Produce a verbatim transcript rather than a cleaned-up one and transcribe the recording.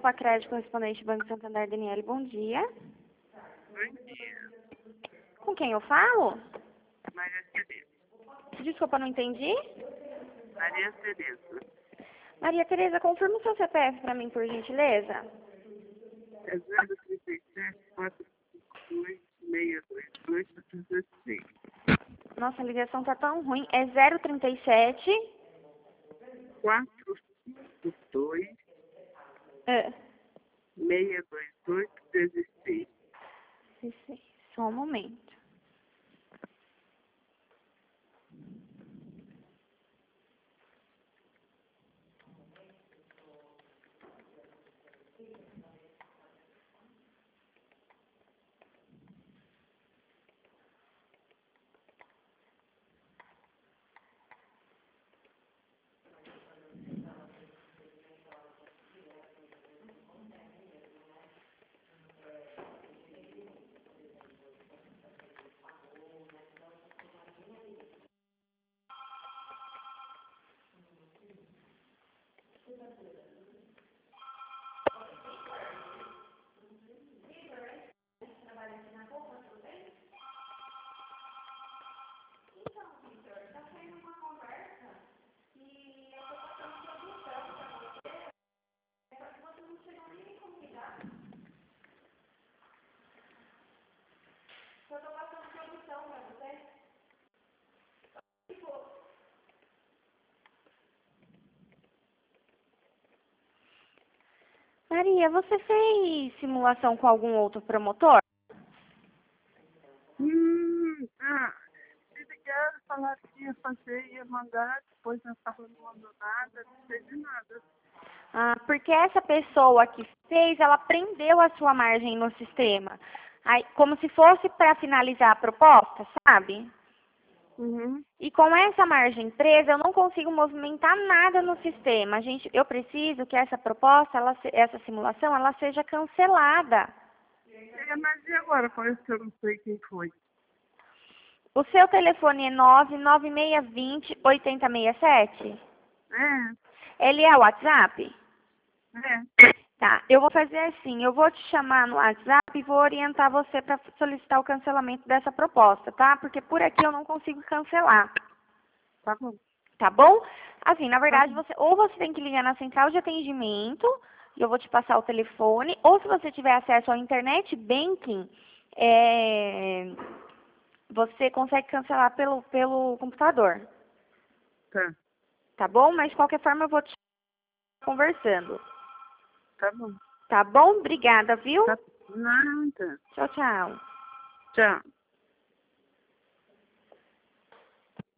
Pacred, correspondente do Banco Santander, Daniele, bom dia. Bom dia, Com quem eu falo? Maria Tereza. Desculpa, não entendi. Maria Tereza. Maria Tereza, confirma o seu C P F para mim, por gentileza. É zero trinta e sete, quatro cinco dois, seis dois dois, quatro dois seis. Nossa, a ligação tá tão ruim. É zero trinta e sete. quatro cinco dois, É. seis dois dois, dezesseis. Só um momento. Maria, você fez simulação com algum outro promotor? Hum, ah, se ligaram, falaram que ia fazer, ia mandar, depois não estava não mandou nada, não sei de nada. Ah, porque essa pessoa que fez, ela prendeu a sua margem no sistema. Aí, como se fosse para finalizar a proposta, sabe? Uhum. E com essa margem presa, eu não consigo movimentar nada no sistema. A gente, eu preciso que essa proposta, ela, se- essa simulação, ela seja cancelada. É, mas e agora? Parece que eu não sei quem foi. O seu telefone é nove nove seis dois zero, oito zero seis sete? É, Ele é o WhatsApp? é. Tá, eu vou fazer assim, eu vou te chamar no WhatsApp e vou orientar você para solicitar o cancelamento dessa proposta, tá? Porque por aqui eu não consigo cancelar, Tá bom. tá bom? Assim, na Tá verdade, bom. você ou você tem que ligar na central de atendimento, e eu vou te passar o telefone, ou se você tiver acesso ao internet banking, é, você consegue cancelar pelo, pelo computador, Tá. tá bom? Mas de qualquer forma eu vou te conversando, Tá bom. tá bom? Obrigada, viu? Tá. Nada. Tchau, tchau. Tchau.